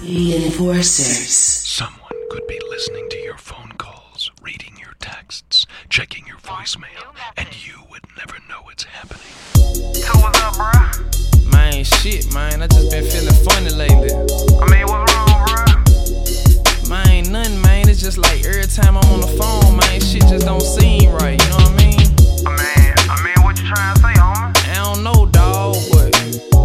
The Enforcers. Someone could be listening to your phone calls, reading your texts, checking your voicemail, and you would never know it's happening. So what's up, bruh? Man, shit, man. I just been feeling funny lately. I mean, what's wrong, bruh? Man, ain't nothing, man. It's just like every time I'm on the phone, man, shit just don't seem right. You know what I mean? I mean, what you trying to say, homie? I don't know, dawg, but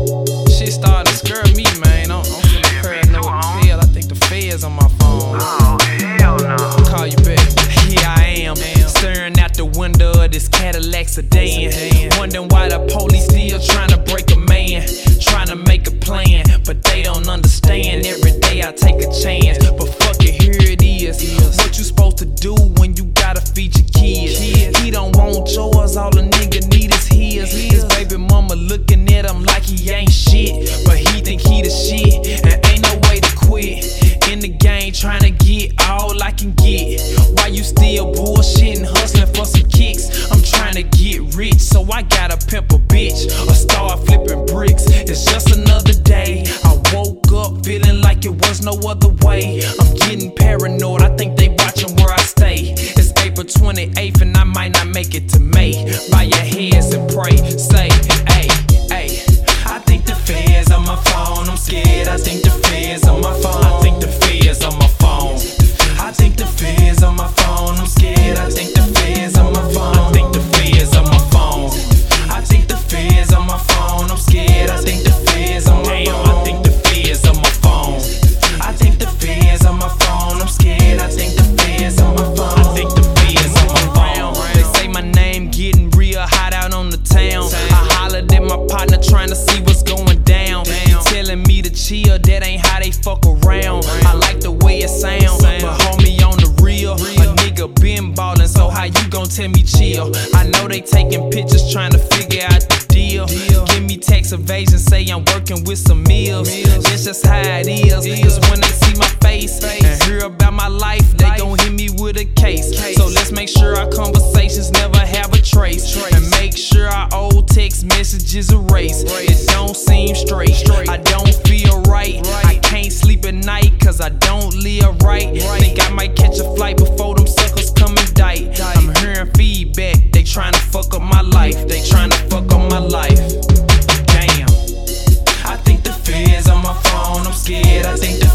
shit started to scare me, man. I'm feeling paranoid as hell. I think the feds on my phone. Oh, hell no. Call you back. Here I am, staring out the window of this Cadillac sedan, wondering why the police still trying to break a man, trying to make a plan, but they don't understand. Every day I take a chance, but fuck it, here it is. What you supposed to do when you gotta feed your kids? He don't want yours, all a nigga need is his. His baby mama looking at him like he ain't shit, but he think he the shit, and ain't no way to quit. In the game, trying to get all I can get. Why you still bullshitting, hustling for some kicks? I'm trying to get rich, so I gotta pimp a bitch or start flipping bricks. It's just another day. I woke up feeling like it was no other way. I'm getting paranoid, I think they watching where I stay. It's April 28th and I might not make it to May. Bow your heads and pray, say, hey, hey. I think the feds on my phone, I'm scared. I think the feds on my phone. I think the feds on my phone. I think the feds on my phone, I'm scared. I think the feds on my phone. I think the feds on my phone. I think the feds on my phone, I'm scared. I think the feds on my phone. I think the feds on my phone. I think the feds on my phone, I'm scared. I think the feds on my phone. I think the feds on my phone. They say my name getting real hot out on the town. I hollered at my partner trying to see what's going down. He telling me to chill, that ain't how they fuck around. I like the way it sound, but homie on the real, a nigga been ballin', so how you gon' tell me chill? I know they taking pictures trying to figure out the deal. Give me tax evasion, say I'm working with some meals. That's just how it is, cause when they see my face and hear about my life, they gon' hit me with a case. So let's make sure our conversations never have a trace, and make sure our old text messages erase. It don't seem straight, I don't feel right. I can't sleep at night cause I don't live right. Think I might catch a flight before them suckers come indict. I'm hearing feedback, they trying to fuck up my life. They trying to fuck up my life. Damn. I think the feds on my phone, I'm scared. I think the